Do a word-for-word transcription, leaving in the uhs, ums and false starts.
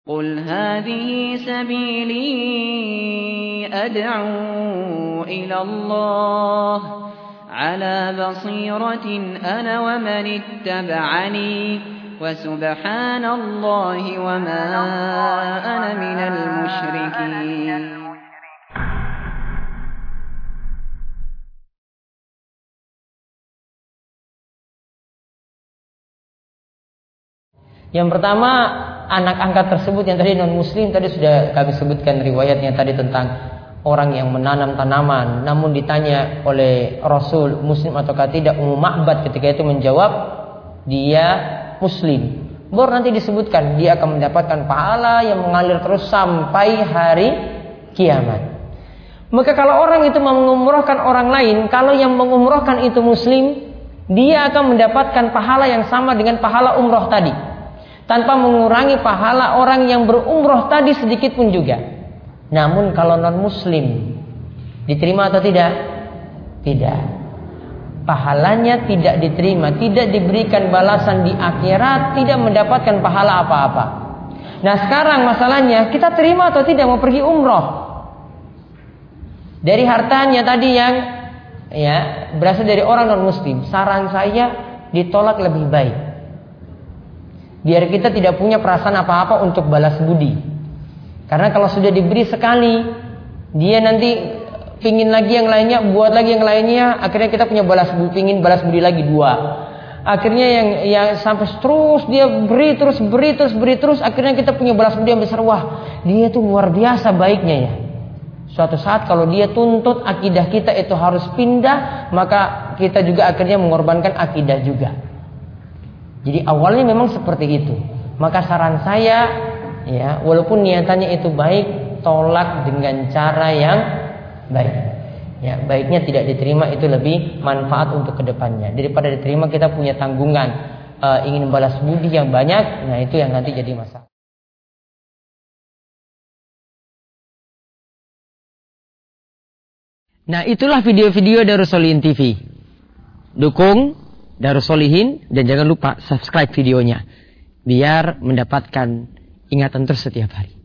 قل هذه سبيلي أدعو إلى الله على بصيرة أنا ومن اتبعني وسبحان الله وما أنا من المشركين. Yang pertama, anak angkat tersebut yang tadi non muslim, tadi sudah kami sebutkan riwayatnya tadi tentang orang yang menanam tanaman, namun ditanya oleh Rasul muslim ataukah tidak, Ummu Ma'bad ketika itu menjawab dia muslim. Baru nanti disebutkan dia akan mendapatkan pahala yang mengalir terus sampai hari kiamat. Maka kalau orang itu mengumrohkan orang lain, kalau yang mengumrohkan itu muslim, dia akan mendapatkan pahala yang sama dengan pahala umroh tadi, tanpa mengurangi pahala orang yang berumroh tadi sedikit pun juga. Namun kalau non muslim, diterima atau tidak? Tidak. Pahalanya tidak diterima, tidak diberikan balasan di akhirat, tidak mendapatkan pahala apa-apa. Nah sekarang masalahnya, kita terima atau tidak mau pergi umroh? Dari hartanya tadi yang ya berasal dari orang non muslim, saran saya ditolak lebih baik. Biar kita tidak punya perasaan apa-apa untuk balas budi. Karena kalau sudah diberi sekali, dia nanti pingin lagi yang lainnya, buat lagi yang lainnya, akhirnya kita punya balas budi, pingin balas budi lagi dua. Akhirnya yang yang sampai terus dia beri terus beri terus beri terus, akhirnya kita punya balas budi yang besar. Wah, dia itu luar biasa baiknya ya. Suatu saat kalau dia tuntut akidah kita itu harus pindah, maka kita juga akhirnya mengorbankan akidah juga. Jadi awalnya memang seperti itu. Maka saran saya, ya, walaupun niatannya itu baik, tolak dengan cara yang baik. Ya, baiknya tidak diterima itu lebih manfaat untuk kedepannya. Daripada diterima kita punya tanggungan, e, ingin balas budi yang banyak, nah itu yang nanti jadi masalah. Nah itulah video-video Darus Sholihin T V. Dukung Darus Sholihin dan jangan lupa subscribe videonya biar mendapatkan ingatan terus setiap hari.